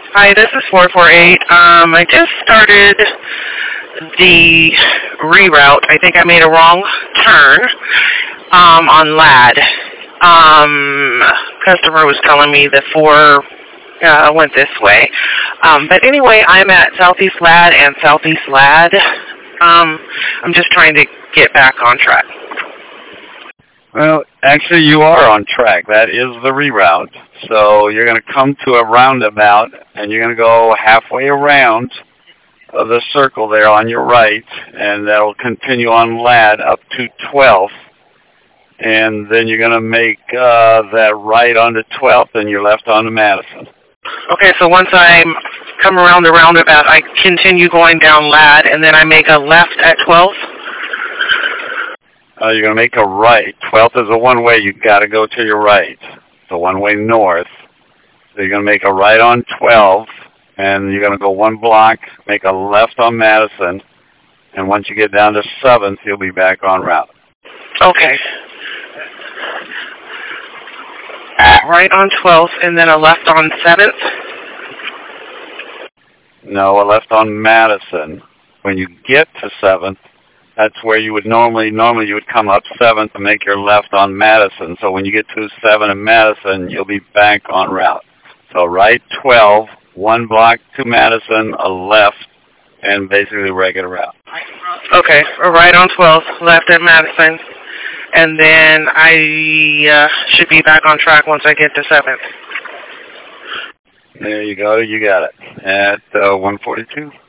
Hi, this is 448. I just started the reroute. I think I made a wrong turn on LAD. Customer was telling me the 4 went this way. But anyway, I'm at Southeast LAD and Southeast LAD. I'm just trying to get back on track. Well, actually, you are on track. That is the reroute. So you're going to come to a roundabout, and you're going to go halfway around the circle there on your right, and that will continue on LAD up to 12th. And then you're going to make that right onto 12th, and you're left onto Madison. Okay, so once I come around the roundabout, I continue going down LAD, and then I make a left at 12th? You're going to make a right. 12th is a one-way. You've got to go to your right. It's a one-way north. So you're going to make a right on 12th, and you're going to go 1 block, make a left on Madison, and once you get down to 7th, you'll be back on route. Okay. Right on 12th, and then a left on 7th? No, a left on Madison. When you get to 7th, that's where you would normally you would come up 7th and make your left on Madison. So when you get to 7 in Madison, you'll be back on route. So right 12, 1 block to Madison, a left, and basically regular route. Okay, right on 12th, left at Madison, and then I should be back on track once I get to 7th. There you go. You got it. At 142.